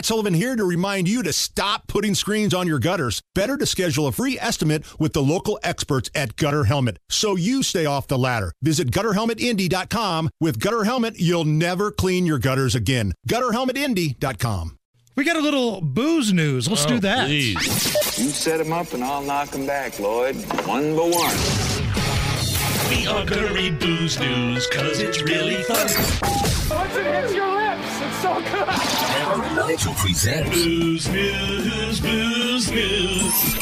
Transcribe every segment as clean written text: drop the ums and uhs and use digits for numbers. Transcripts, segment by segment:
Matt Sullivan here to remind you to stop putting screens on your gutters. Better to schedule a free estimate with the local experts at Gutter Helmet so you stay off the ladder. Visit GutterHelmetIndy.com. With Gutter Helmet, you'll never clean your gutters again. GutterHelmetIndy.com. We got a little booze news. Let's do that. Please. You set them up and I'll knock them back, Lloyd. One by one. We are gonna read booze news, cause it's really fun. Once it hits your lips, it's so good. Hammer Nigel presents Booze news, booze news.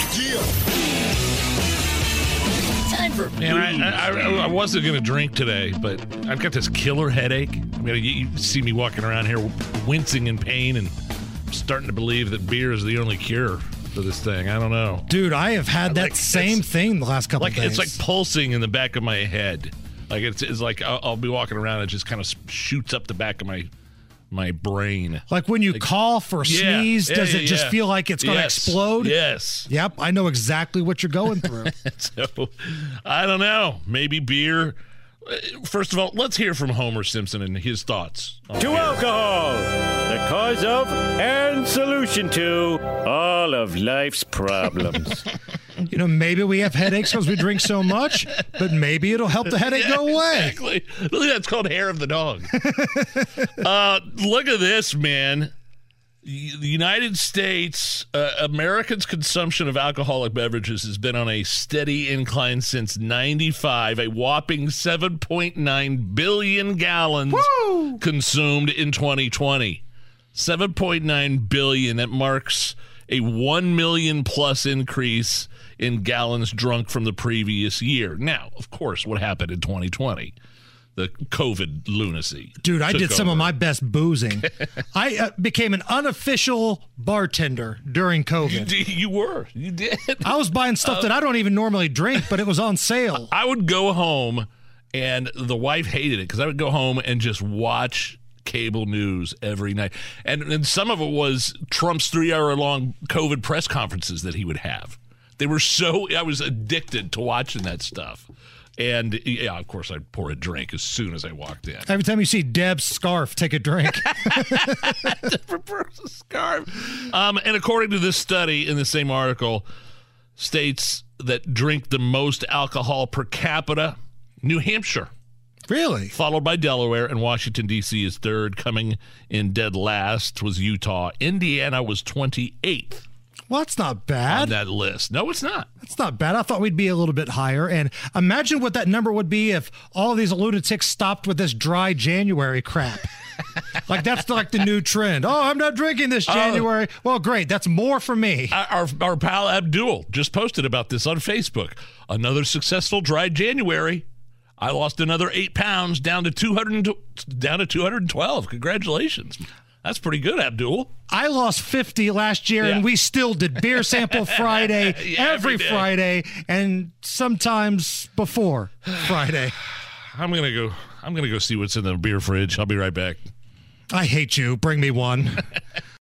Time for Man, I wasn't going to drink today, but I've got this killer headache. I mean, you see me walking around here wincing in pain and starting to believe that beer is the only cure for this thing. I don't know. Dude, I have had that Like, same thing the last couple of days. It's like pulsing in the back of my head. Like it's like I'll be walking around and it just kind of shoots up the back of my brain. Like when you cough or sneeze, does it just feel like it's going to explode? Yes. Yep, I know exactly what you're going through. So, I don't know. Maybe beer. First of all, let's hear from Homer Simpson and his thoughts. To alcohol, the cause of and solution to all of life's problems. You know, maybe we have headaches because we drink so much, but maybe it'll help the headache go away. Exactly. Look, that's called hair of the dog. Look at this, man. The United States, Americans' consumption of alcoholic beverages has been on a steady incline since 95, a whopping 7.9 billion gallons consumed in 2020. 7.9 billion. That marks a 1 million plus increase in gallons drunk from the previous year. Now, of course, what happened in 2020? The COVID lunacy. Dude, I did some of my best boozing. I became an unofficial bartender during COVID. You did. I was buying stuff that I don't even normally drink, but it was on sale. I would go home, and the wife hated it because I would go home and just watch cable news every night. And some of it was Trump's 3-hour-long COVID press conferences that he would have. They were I was addicted to watching that stuff. And, yeah, of course, I'd pour a drink as soon as I walked in. Every time you see Deb's scarf, take a drink. Scarf. And according to this study in the same article, states that drink the most alcohol per capita, New Hampshire. Really? Followed by Delaware, and Washington, D.C. is third. Coming in dead last was Utah. Indiana was 28th. Well, that's not bad. On that list. No, it's not. That's not bad. I thought we'd be a little bit higher. And imagine what that number would be if all of these lunatics stopped with this dry January crap. Like, that's like the new trend. Oh, I'm not drinking this January. Well, great. That's more for me. Our pal Abdul just posted about this on Facebook. Another successful dry January. I lost another 8 pounds down to 212. Congratulations. That's pretty good, Abdul. I lost 50 last year, and we still did Beer Sample Friday every Friday, and sometimes before Friday. I'm gonna go see what's in the beer fridge. I'll be right back. I hate you. Bring me one.